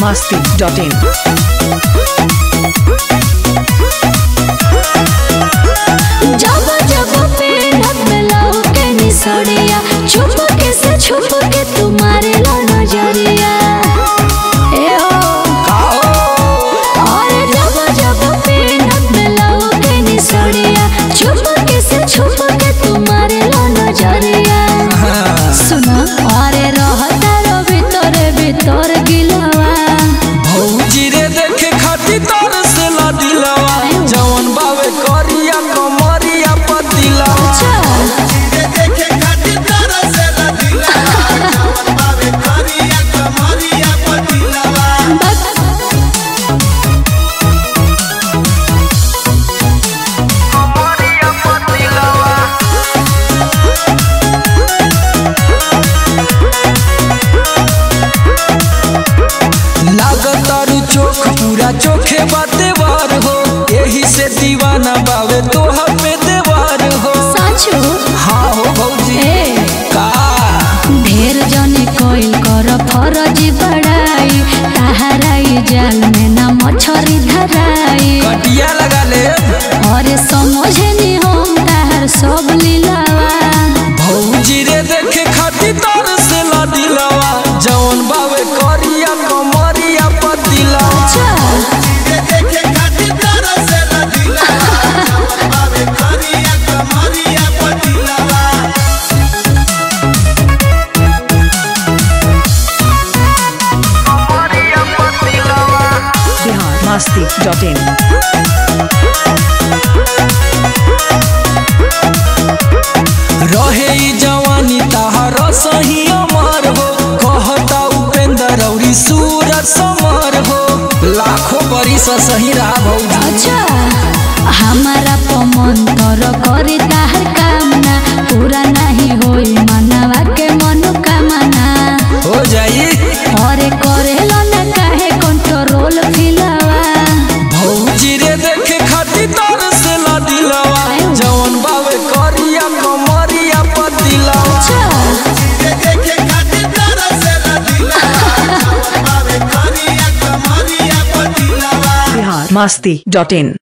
biharmasti.in जब जब पेड़ में लौके निसड़िया छुप के तुम्हारे लो नजरिया ए हो और जब जब पेड़ में लौके निसड़िया छुप के तुम्हारे लो नजरिया सुनो अरे रहता रो भीतर गिलवा भौजी रे देखे खाती तर से ला दिलवा जवन बावे करिया कमरिया पतिलवा रे देखे खाती तर से ला दिलवा जवन बावे करिया कमरिया पतिलवा कमरिया पतिलवा लागतारू चोख पूरा चोखे बाते वार हो यही से दीवाना बावे तोहर पे देवार हो साचो हाँ हो भौजी का ढेर जने कोइल कर फरज बड़ाई तहराई जाल में ना मछरी धराई कटिया लगा ले और समझे नी हम तहर सब लीलावा भौजी रे देखे खाती तर से ला दिलवा जवन बावे करिया कमरिया पतिलवा रे देखे खाती तर से ला दिलवा जवन बावे करिया कमरिया पतिलवा biharmasti.in रहे ई जवानी तहार सही अमर हो कहता उपेंद्र औरी सूरज समर हो लाखों बरिस सही रहा भौजी अच्छा हमारा पमन कर करी ताहर कामना पूरा नहीं होई मनवा के मनोकामना हो जाई और करेला ना काहे कंट्रोल फिलवा भौजी रे देखे खाती तर से ला दिलवा जवन बावे करिया कमरिया पतिलवा रे देखे खाती तर से ला दिलवा जवन बावे करिया कमरिया पतिलवा biharmasti.in